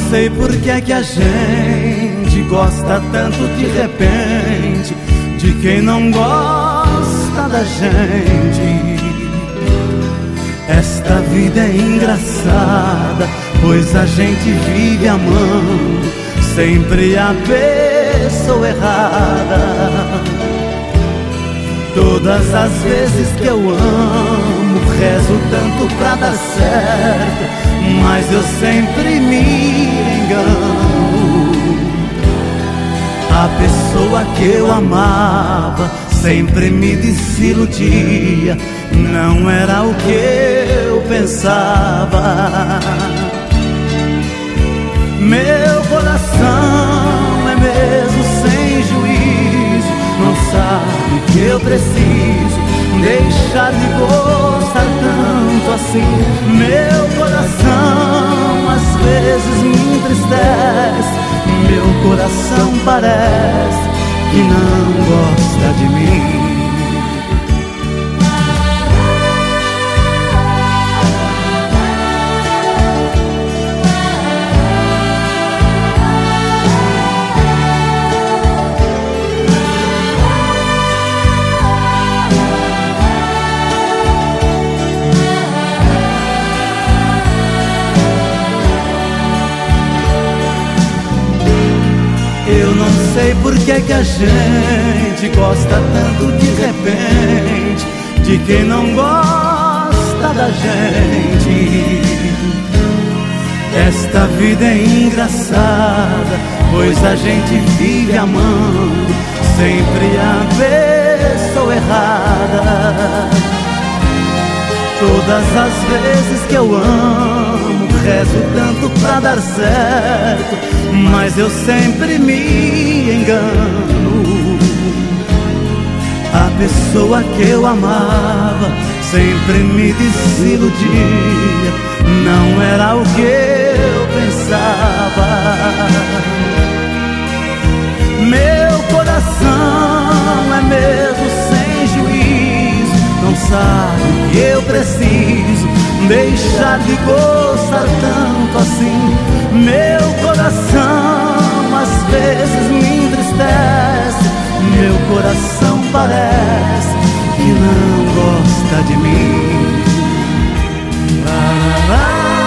sei por que é que a gente gosta tanto de repente de quem não gosta da gente. Esta vida é engraçada, pois a gente vive amando sempre a pessoa errada. Todas as vezes que eu amo, rezo tanto pra dar certo, mas eu sempre me engano. A pessoa que eu amava sempre me desiludia, não era o que eu pensava. Meu coração é mesmo sem juízo, não sabe que eu preciso deixar de gostar tanto assim. Meu coração às vezes me entristece, meu coração parece que não gosta de mim. Eu não sei por que é que a gente gosta tanto de repente de quem não gosta da gente. Esta vida é engraçada, pois a gente vive amando sempre a pessoa errada. Todas as vezes que eu amo, rezo tanto pra dar certo, mas eu sempre me engano. A pessoa que eu amava sempre me desiludia, não era o que eu pensava. Meu coração é mesmo sem juízo, não sabe que eu preciso deixar de gostar tanto assim. Meu coração às vezes me entristece, meu coração parece que não gosta de mim. Lá, lá, lá.